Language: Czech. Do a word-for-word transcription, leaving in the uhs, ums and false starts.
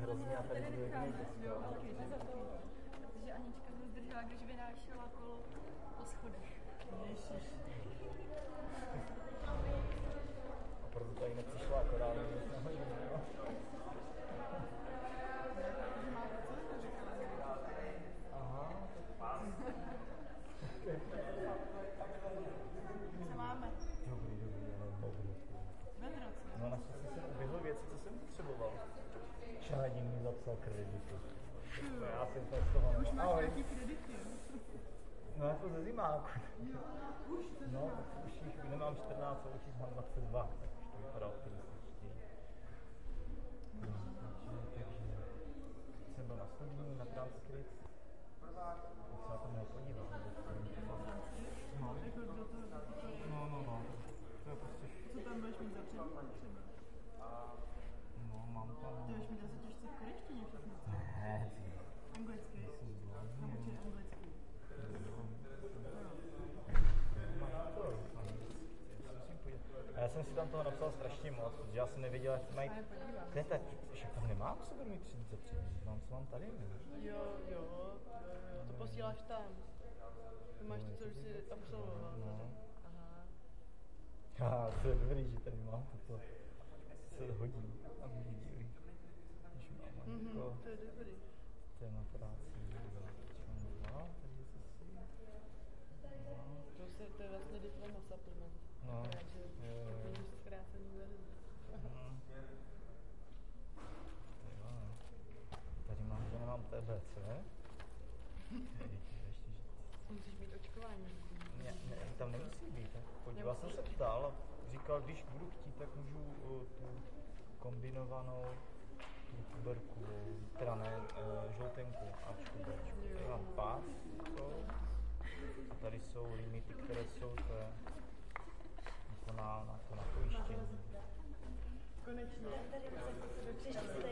hrozně a tady to je jo, ale květě za to, protože Anička se zdržela, když vynášela kolo po schodech. Ježiš. A proto tady nepřišla akorát, že jsme hodně, jo? Aha. Co máme? Dobrý, dobrý, ale dobrý. Vedro, co? No, naštěstí jsem uběhl věci, co jsem potřeboval. Šáhdin mi zapsal kredity. To já jsem to z toho nemám. Už máš nějaký kredity, jo? No, jako ze zimáku. Jo, už ze No, už jich nemám čtrnáct, ale už jich mám dvacet dva, tak už to vypadá optimističtěji. No, takže, takže jsem byl na studii, na transkript. Tak se na to měl podívat. No, jako do toho, do toho. no, no, no. To je prostě... Co tam budeš mít za předmět třeba? No, mám tam... Ty budeš mít asi těžce v korejštině všechno. Ne, anglicky. Naučit anglicky. A já jsem si tam toho napsal strašně moc, protože já jsem nevěděl, jak mají... To je tak, že tam nemám v sobě mít třicet tři, mám, co mám tady, ne? Jo, jo, jo, to posíláš tam. Ty máš to, co už jsi absolvoval. No. Aha. Haha, to je dobrý, že tady mám toto. Se hodí a hodí díly. Když mám Mhm, jako... to je dobrý. Téma práci, dva, tady je zase... To, se, to je vlastně diploma supplement. No, takže vidíš zkrácený verzi. Mm. Tady mám, že nemám T B C. Musíš mít očkování. Ne, ne, tam nemusí být. Podíval jsem se ptal a říkal, když budu chtít, tak můžu uh, tu kombinovanou tu tuberku, teda ne, uh, žloutenku a čkuberčku. Tady mám pás, to, a tady jsou limity, které jsou to je, jako na, na to na pojištění. Konečně.